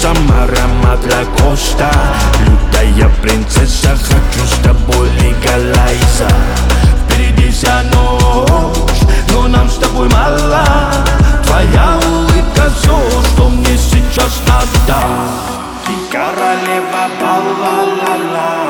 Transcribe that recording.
сама Рамадла Коста. Лютая принцесса, хочу с тобой легалайза. Впереди вся ночь, но нам с тобой мало. Твоя улыбка все, что мне сейчас надо. Ты королева бала-ла-ла.